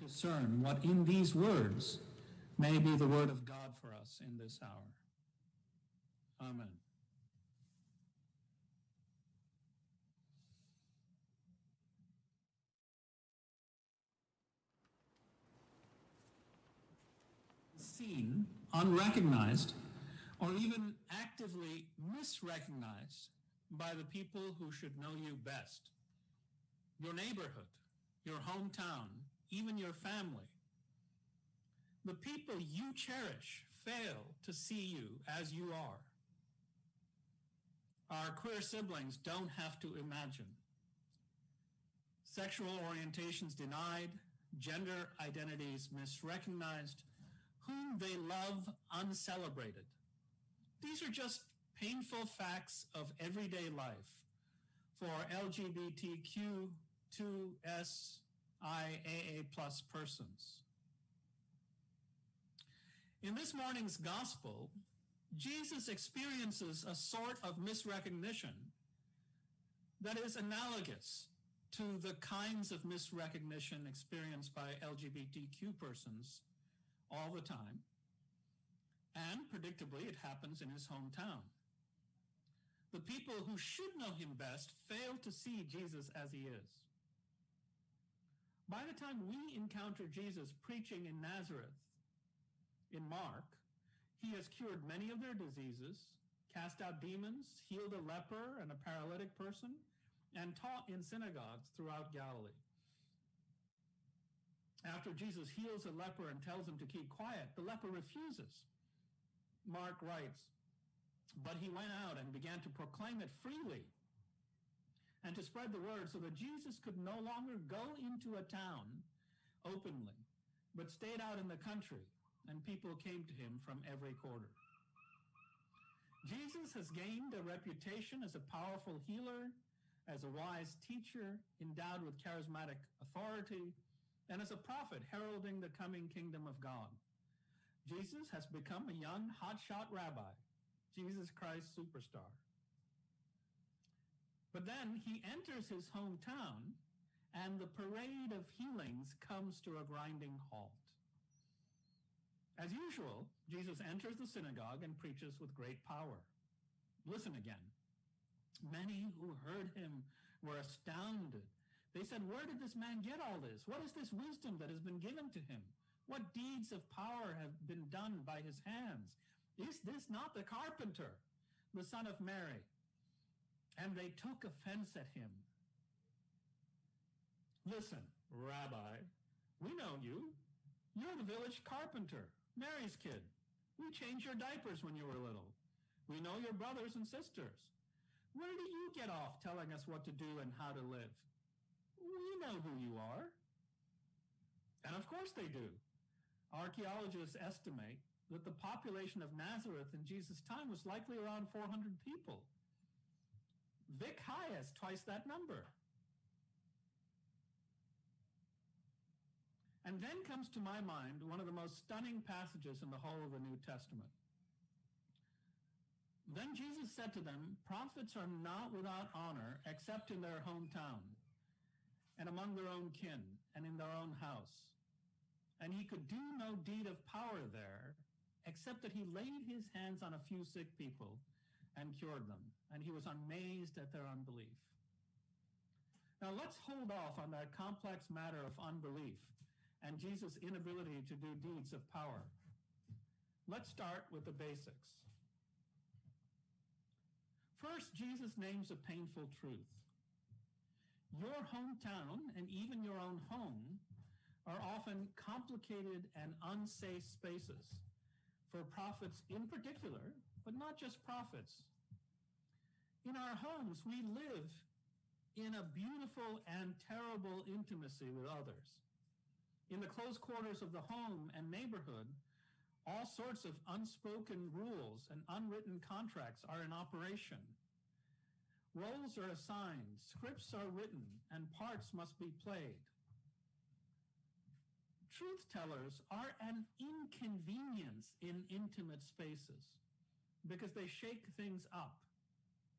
discern what in these words may be the word of God for us in this hour. Amen. Seen, unrecognized, or even actively misrecognized by the people who should know you best. Your neighborhood, your hometown, even your family. The people you cherish fail to see you as you are. Our queer siblings don't have to imagine. Sexual orientations denied, gender identities misrecognized, whom they love uncelebrated. These are just painful facts of everyday life for LGBTQ2SIAA+ persons. In this morning's gospel, Jesus experiences a sort of misrecognition that is analogous to the kinds of misrecognition experienced by LGBTQ persons all the time, and predictably it happens in his hometown. The people who should know him best fail to see Jesus as he is. By the time we encounter Jesus preaching in Nazareth, in Mark, he has cured many of their diseases, cast out demons, healed a leper and a paralytic person, and taught in synagogues throughout Galilee. After Jesus heals a leper and tells him to keep quiet, the leper refuses. Mark writes, "But he went out and began to proclaim it freely and to spread the word so that Jesus could no longer go into a town openly, but stayed out in the country, and people came to him from every quarter." Jesus has gained a reputation as a powerful healer, as a wise teacher endowed with charismatic authority, and as a prophet heralding the coming kingdom of God. Jesus has become a young hotshot rabbi, Jesus Christ superstar. But then he enters his hometown, and the parade of healings comes to a grinding halt. As usual, Jesus enters the synagogue and preaches with great power. Listen again. Many who heard him were astounded. They said, "Where did this man get all this? What is this wisdom that has been given to him? What deeds of power have been done by his hands? Is this not the carpenter, the son of Mary?" And they took offense at him. "Listen, Rabbi, we know you. You're the village carpenter, Mary's kid. We changed your diapers when you were little. We know your brothers and sisters. Where do you get off telling us what to do and how to live? We know who you are." And of course they do. Archaeologists estimate that the population of Nazareth in Jesus' time was likely around 400 people. Vic High has twice that number. And then comes to my mind one of the most stunning passages in the whole of the New Testament. "Then Jesus said to them, 'Prophets are not without honor except in their hometown and among their own kin and in their own house.' And he could do no deed of power there, except that he laid his hands on a few sick people and cured them. And he was amazed at their unbelief." Now let's hold off on that complex matter of unbelief and Jesus' inability to do deeds of power. Let's start with the basics. First, Jesus names a painful truth. Your hometown and even your own home are often complicated and unsafe spaces for prophets in particular, but not just prophets. In our homes, we live in a beautiful and terrible intimacy with others. In the close quarters of the home and neighborhood, all sorts of unspoken rules and unwritten contracts are in operation. Roles are assigned, scripts are written, and parts must be played. Truth tellers are an inconvenience in intimate spaces because they shake things up.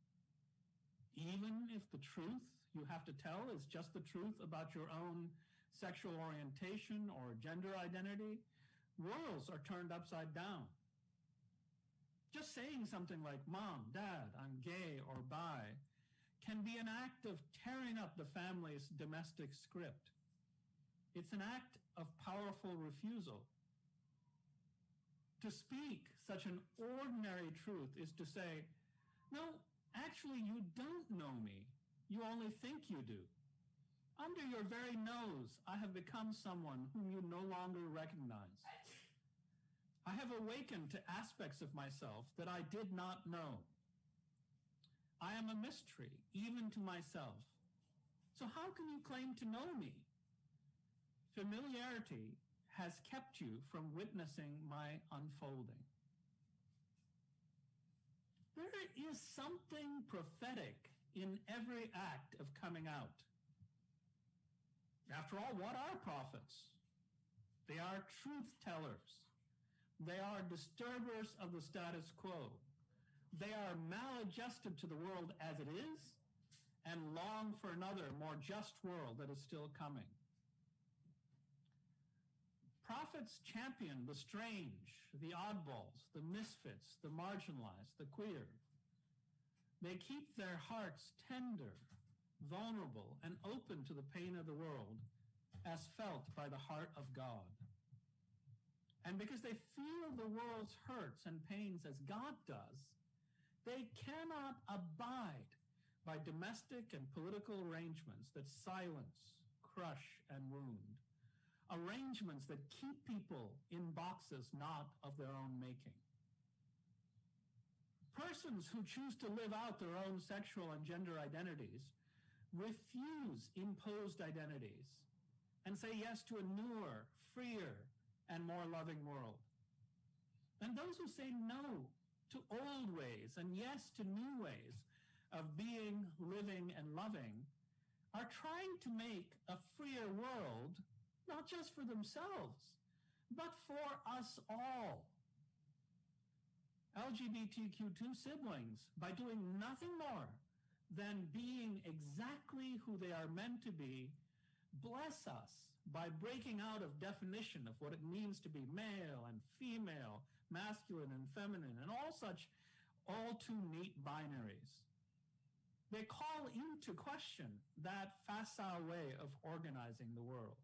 Even if the truth you have to tell is just the truth about your own sexual orientation, or gender identity, worlds are turned upside down. Just saying something like, "Mom, Dad, I'm gay or bi," can be an act of tearing up the family's domestic script. It's an act of powerful refusal. To speak such an ordinary truth is to say, "No, actually, you don't know me. You only think you do. Under your very nose, I have become someone whom you no longer recognize. I have awakened to aspects of myself that I did not know. I am a mystery, even to myself. So how can you claim to know me? Familiarity has kept you from witnessing my unfolding." There is something prophetic in every act of coming out. After all, what are prophets? They are truth tellers. They are disturbers of the status quo. They are maladjusted to the world as it is and long for another, more just world that is still coming. Prophets champion the strange, the oddballs, the misfits, the marginalized, the queer. They keep their hearts tender, vulnerable, and open to the pain of the world as felt by the heart of God. And because they feel the world's hurts and pains as God does, they cannot abide by domestic and political arrangements that silence, crush, and wound. Arrangements that keep people in boxes not of their own making. Persons who choose to live out their own sexual and gender identities refuse imposed identities and say yes to a newer, freer, and more loving world. And those who say no to old ways and yes to new ways of being, living, and loving are trying to make a freer world, not just for themselves, but for us all. LGBTQ2 siblings, by doing nothing more than being exactly who they are meant to be, bless us by breaking out of definition of what it means to be male and female, masculine and feminine, and all such all too neat binaries. They call into question that facile way of organizing the world.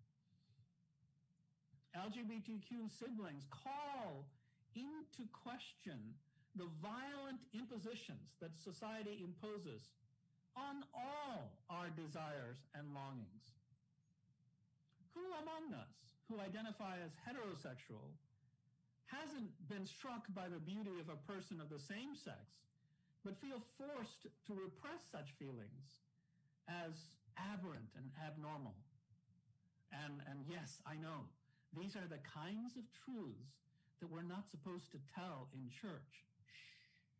LGBTQ siblings call into question the violent impositions that society imposes on all our desires and longings. Who among us who identify as heterosexual hasn't been struck by the beauty of a person of the same sex, but feel forced to repress such feelings as aberrant and abnormal? And yes, I know, these are the kinds of truths that we're not supposed to tell in church. Shh.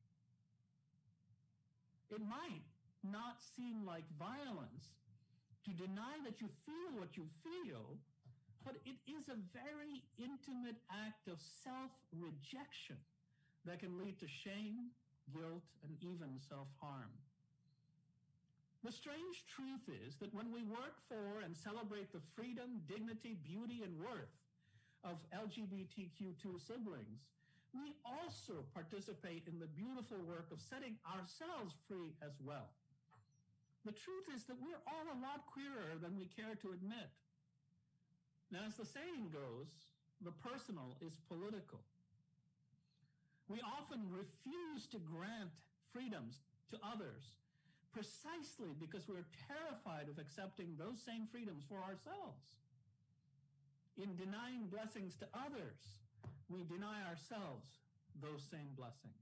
It might not seem like violence to deny that you feel what you feel, but it is a very intimate act of self-rejection that can lead to shame, guilt, and even self-harm. The strange truth is that when we work for and celebrate the freedom, dignity, beauty, and worth of LGBTQ2 siblings, we also participate in the beautiful work of setting ourselves free as well. The truth is that we're all a lot queerer than we care to admit. Now, as the saying goes, the personal is political. We often refuse to grant freedoms to others precisely because we're terrified of accepting those same freedoms for ourselves. In denying blessings to others, we deny ourselves those same blessings.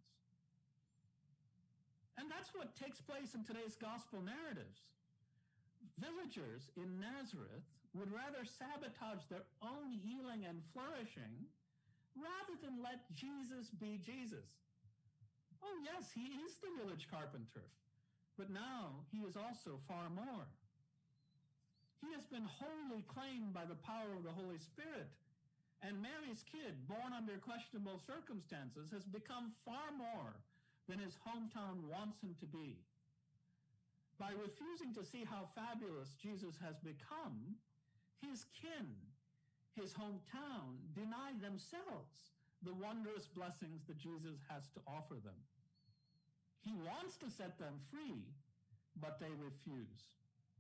And that's what takes place in today's gospel narratives. Villagers in Nazareth would rather sabotage their own healing and flourishing rather than let Jesus be Jesus. Oh yes, he is the village carpenter, but now he is also far more. He has been wholly claimed by the power of the Holy Spirit, and Mary's kid, born under questionable circumstances, has become far more than his hometown wants him to be. By refusing to see how fabulous Jesus has become, his kin, his hometown, deny themselves the wondrous blessings that Jesus has to offer them. He wants to set them free, but they refuse.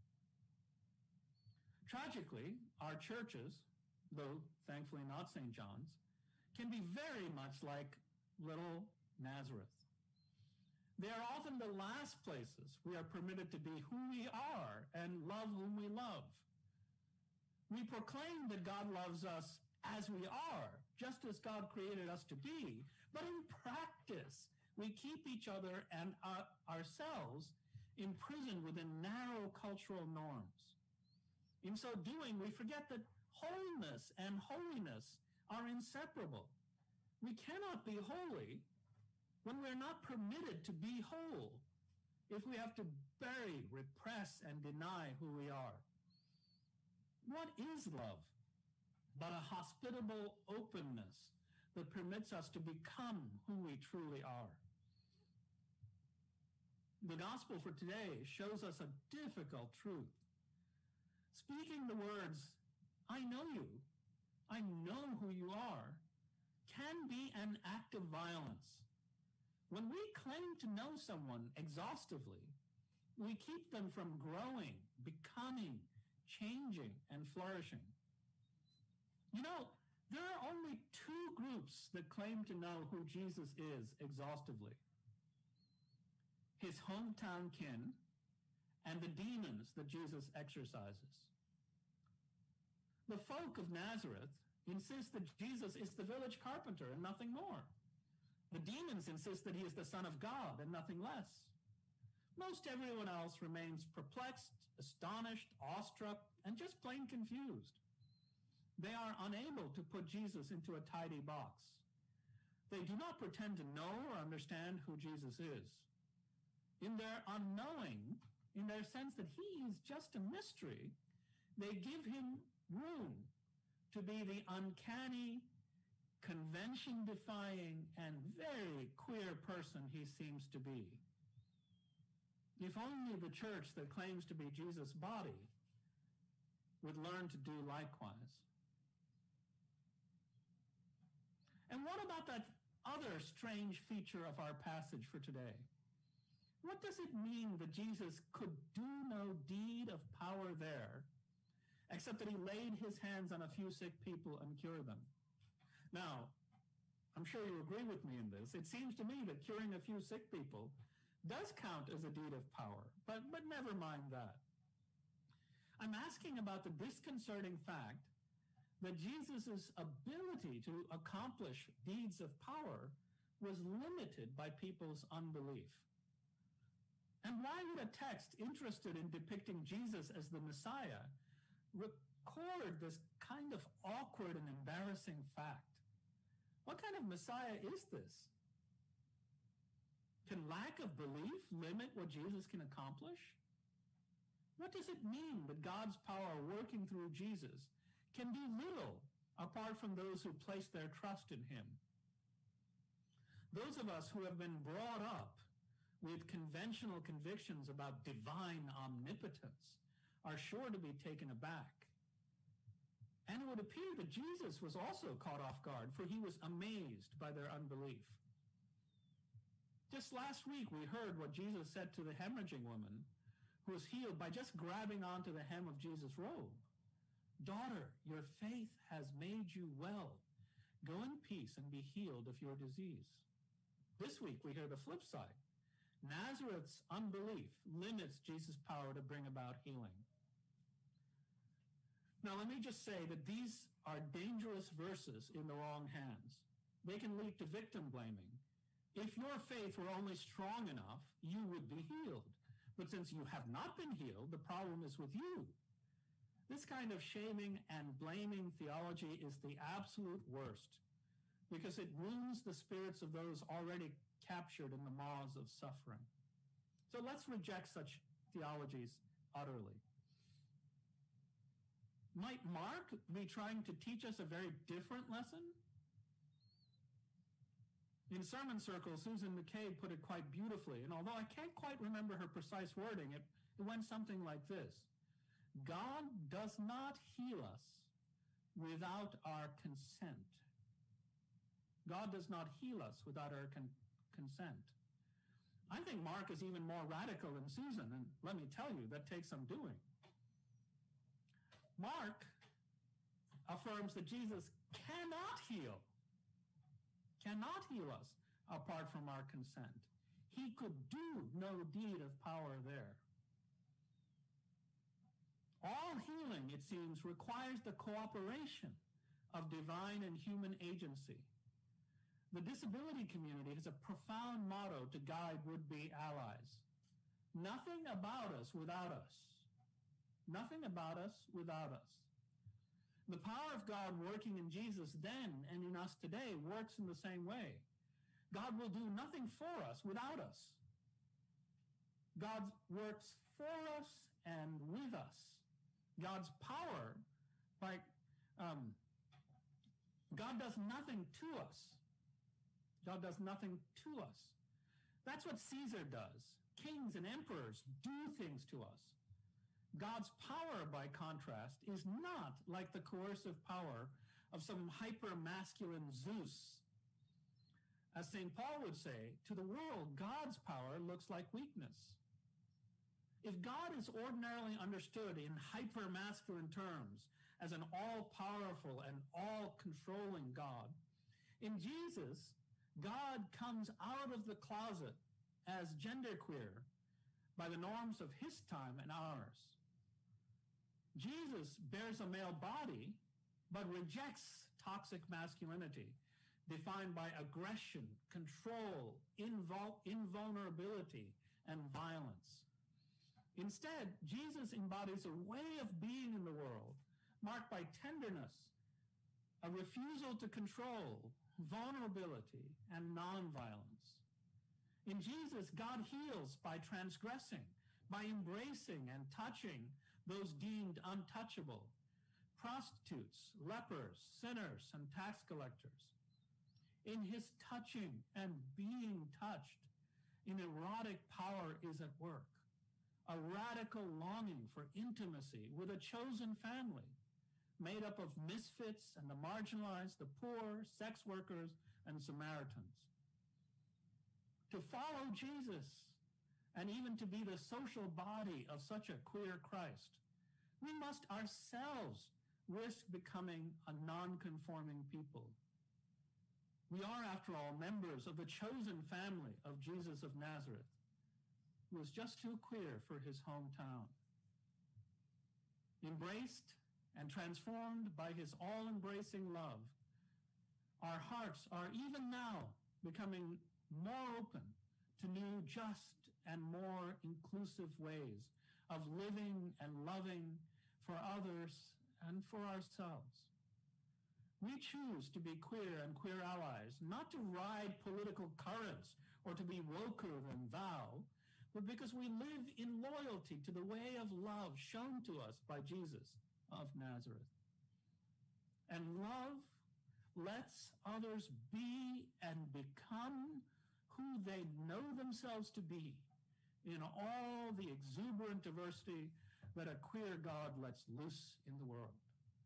Tragically, our churches, though thankfully not St. John's, can be very much like little Nazareth. They are often the last places we are permitted to be who we are and love whom we love. We proclaim that God loves us as we are, just as God created us to be, but in practice, we keep each other and ourselves imprisoned within narrow cultural norms. In so doing, we forget that wholeness and holiness are inseparable. We cannot be holy when we're not permitted to be whole, if we have to bury, repress, and deny who we are. What is love but a hospitable openness that permits us to become who we truly are? The gospel for today shows us a difficult truth. Speaking the words, "I know you, I know who you are," can be an act of violence. When we claim to know someone exhaustively, we keep them from growing, becoming, changing, and flourishing. You know, there are only two groups that claim to know who Jesus is exhaustively: his hometown kin and the demons that Jesus exorcises. The folk of Nazareth insist that Jesus is the village carpenter and nothing more. The demons insist that he is the Son of God and nothing less. Most everyone else remains perplexed, astonished, awestruck, and just plain confused. They are unable to put Jesus into a tidy box. They do not pretend to know or understand who Jesus is. In their unknowing, in their sense that he is just a mystery, they give him room to be the uncanny, convention-defying, and very queer person he seems to be. If only the church that claims to be Jesus' body would learn to do likewise. And what about that other strange feature of our passage for today? What does it mean that Jesus could do no deed of power there, except that he laid his hands on a few sick people and cured them? Now, I'm sure you agree with me in this. It seems to me that curing a few sick people does count as a deed of power, but never mind that. I'm asking about the disconcerting fact that Jesus' ability to accomplish deeds of power was limited by people's unbelief. And why would a text interested in depicting Jesus as the Messiah record this kind of awkward and embarrassing fact? What kind of Messiah is this? Can lack of belief limit what Jesus can accomplish? What does it mean that God's power working through Jesus can do little apart from those who place their trust in him? Those of us who have been brought up with conventional convictions about divine omnipotence are sure to be taken aback. And it would appear that Jesus was also caught off guard, for he was amazed by their unbelief. Just last week, we heard what Jesus said to the hemorrhaging woman who was healed by just grabbing onto the hem of Jesus' robe. "Daughter, your faith has made you well. Go in peace and be healed of your disease." This week, we hear the flip side. Nazareth's unbelief limits Jesus' power to bring about healing. Now, let me just say that these are dangerous verses in the wrong hands. They can lead to victim blaming. If your faith were only strong enough, you would be healed. But since you have not been healed, the problem is with you. This kind of shaming and blaming theology is the absolute worst, because it wounds the spirits of those already captured in the maws of suffering. So let's reject such theologies utterly. Might Mark be trying to teach us a very different lesson? In sermon circles, Susan McCabe put it quite beautifully, and although I can't quite remember her precise wording, it went something like this. God does not heal us without our consent. God does not heal us without our consent. I think Mark is even more radical than Susan, and let me tell you, that takes some doing. Mark affirms that Jesus cannot heal us apart from our consent. He could do no deed of power there. All healing, it seems, requires the cooperation of divine and human agency. The disability community has a profound motto to guide would-be allies. Nothing about us without us. Nothing about us without us. The power of God working in Jesus then and in us today works in the same way. God will do nothing for us without us. God works for us and with us. God's power, God does nothing to us. God does nothing to us. That's what Caesar does. Kings and emperors do things to us. God's power, by contrast, is not like the coercive power of some hyper-masculine Zeus. As St. Paul would say, to the world, God's power looks like weakness. If God is ordinarily understood in hyper-masculine terms as an all-powerful and all-controlling God, in Jesus, God comes out of the closet as genderqueer by the norms of his time and ours. Jesus bears a male body, but rejects toxic masculinity, defined by aggression, control, invulnerability, and violence. Instead, Jesus embodies a way of being in the world marked by tenderness, a refusal to control, vulnerability, and nonviolence. In Jesus, God heals by transgressing, by embracing and touching those deemed untouchable, prostitutes, lepers, sinners, and tax collectors. In his touching and being touched, an erotic power is at work, a radical longing for intimacy with a chosen family made up of misfits and the marginalized, the poor, sex workers, and Samaritans. To follow Jesus, and even to be the social body of such a queer Christ, we must ourselves risk becoming a non-conforming people. We are, after all, members of the chosen family of Jesus of Nazareth, who was just too queer for his hometown. Embraced and transformed by his all-embracing love, our hearts are even now becoming more open to new, just, and more inclusive ways of living and loving for others and for ourselves. We choose to be queer and queer allies, not to ride political currents or to be woker than thou, but because we live in loyalty to the way of love shown to us by Jesus of Nazareth. And love lets others be and become who they know themselves to be in all the exuberant diversity that a queer God lets loose in the world.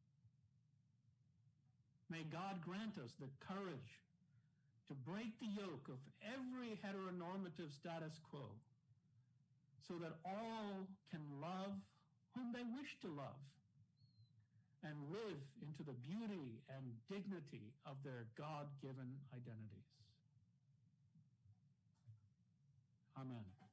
May God grant us the courage to break the yoke of every heteronormative status quo so that all can love whom they wish to love and live into the beauty and dignity of their God-given identities. Amen.